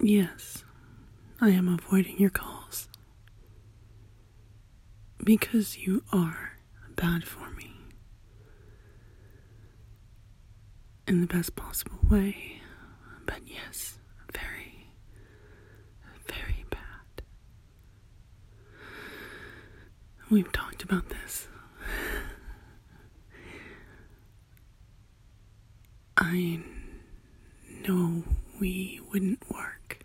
Yes, I am avoiding your calls. Because you are bad for me. In the best possible way. But yes, very, very bad. We've talked about this. I know we wouldn't work.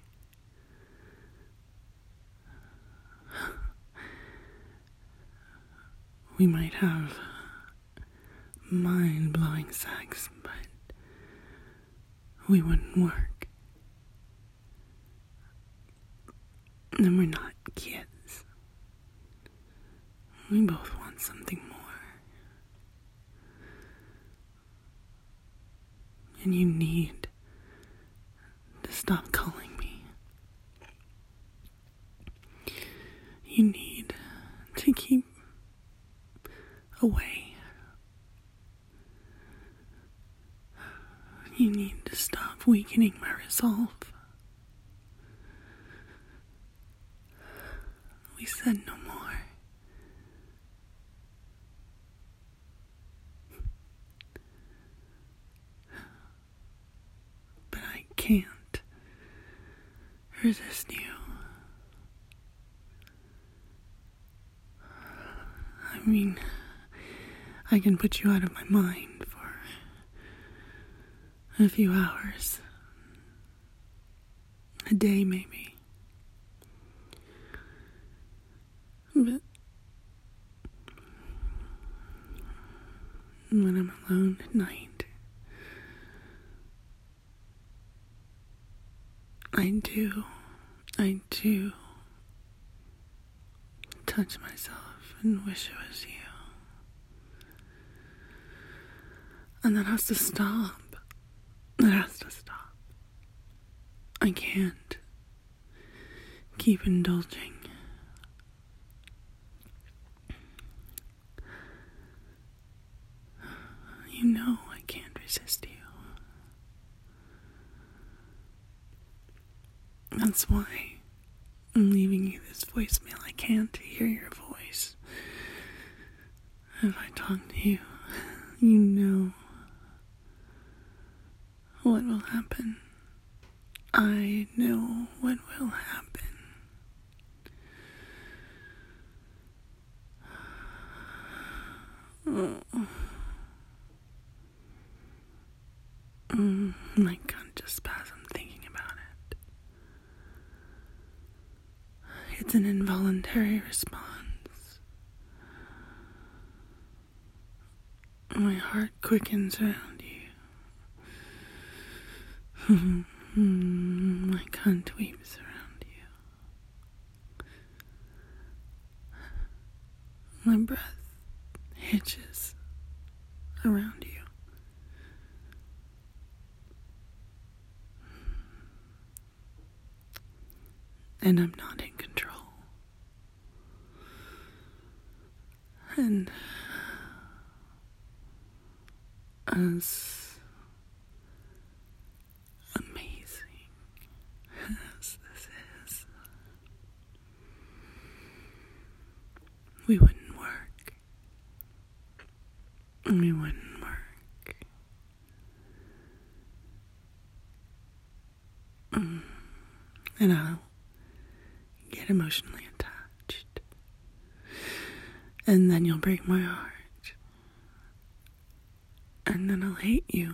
We might have mind-blowing sex, but we wouldn't work. And we're not kids. We both want something more. And you need to stop calling me. You need to keep away. You need to stop weakening my resolve. We said no more. But I can't resist you. I mean, I can put you out of my mind for a few hours. A day, maybe. But when I'm alone at night, I do touch myself and wish it was you. And that has to stop. That has to stop. I can't keep indulging. You know I can't resist you. That's why I'm leaving you this voicemail. I can't hear your voice. If I talk to you, you know what will happen. I know what will happen. My gut just spasm thinking about it. It's an involuntary response. My heart quickens around you. My cunt weeps around you. My breath hitches around you. And I'm not in control. And as amazing as this is, we wouldn't work. We wouldn't work. And I'll get emotionally attached. And then you'll break my heart. And then I'll hate you.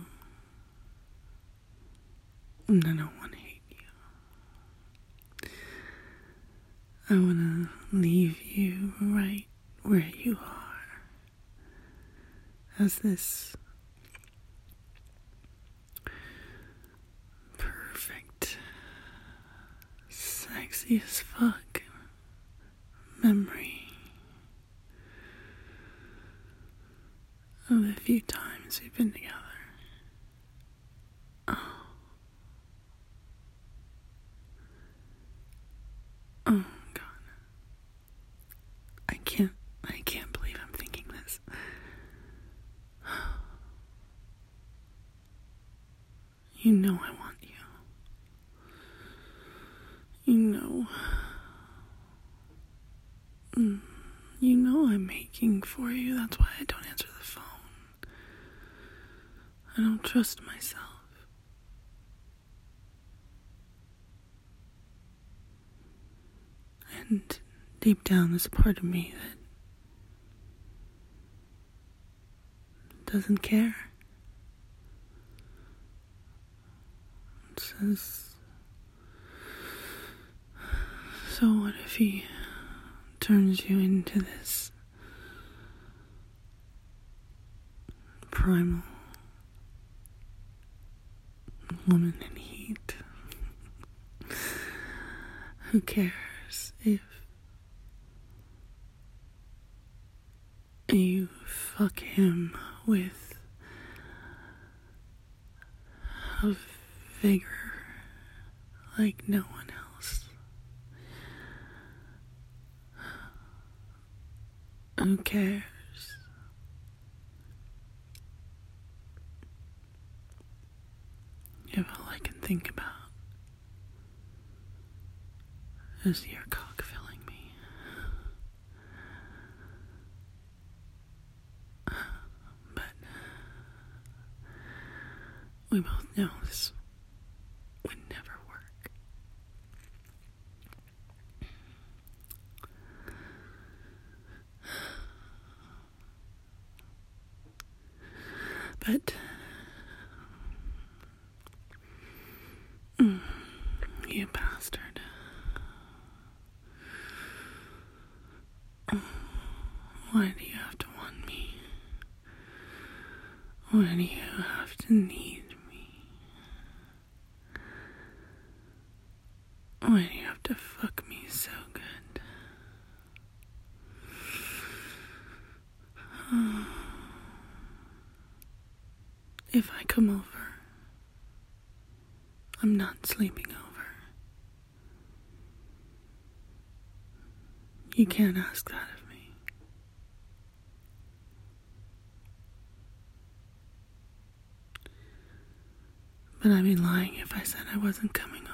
And I don't want to hate you. I want to leave you right where you are. As this perfect, sexy as fuck memory of the few times we've been together. Oh God. I can't believe I'm thinking this. You know I want you. You know, you know I'm making for you. That's why I don't answer the phone. I don't trust myself. And deep down, there's a part of me that doesn't care. It says, so what if he turns you into this primal woman in heat? Who cares if you fuck him with a vigor like no one else? Who cares? If all I can think about is your cock filling me. But we both know this would never work. But you bastard. Why do you have to want me? Why do you have to need me? Why do you have to fuck me so good? If I come over, I'm not sleeping over. You can't ask that of me. But I'd be lying if I said I wasn't coming